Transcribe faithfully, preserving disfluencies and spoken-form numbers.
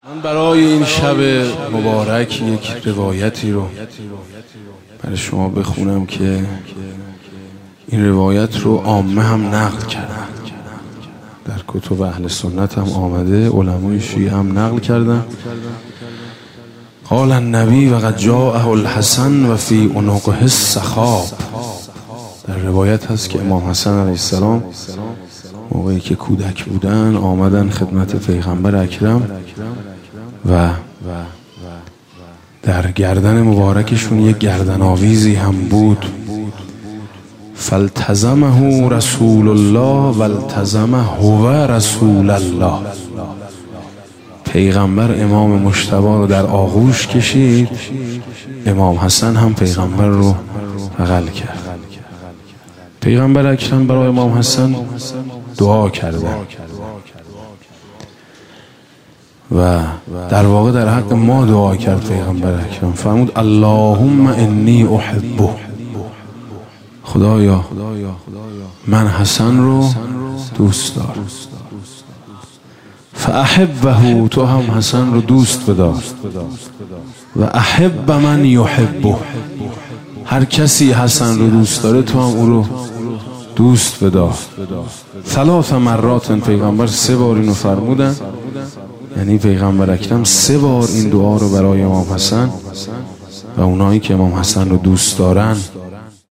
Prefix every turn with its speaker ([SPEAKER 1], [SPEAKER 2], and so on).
[SPEAKER 1] من برای این شب مبارک یک روایتی رو برای شما بخونم که این روایت رو عامه هم نقل کردن، در کتب اهل سنت هم آمده، علمای شیعه هم نقل کردن. قال النبی و قد جاءه الحسن و فی عنقه السخاب. در روایت هست که امام حسن علیه السلام موقعی که کودک بودن آمدن خدمت پیغمبر اکرم و در گردن مبارکشون یک گردن آویزی هم بود. فالتزمه رسول الله و التزمه هو رسول الله. پیغمبر امام مجتبی رو در آغوش کشید، امام حسن هم پیغمبر رو بغل کرد. پیغمبر اکرم برای امام حسن دعا کردن و در واقع در حق ما دعا کرد. پیغمبر اکرم فرمود اللهم انی احبه، خدایا من حسن رو دوست دارم. فاحبه، تو هم حسن رو دوست بدار. و احب من یحبه، هر کسی حسن رو دوست داره تو هم او رو دوست بدار. ثلاث مرات پیغمبر سه بار اینو فرمودن، یعنی پیغمبر اکرم سه بار این دعا رو برای امام حسن و اونایی که امام حسن رو دوست دارن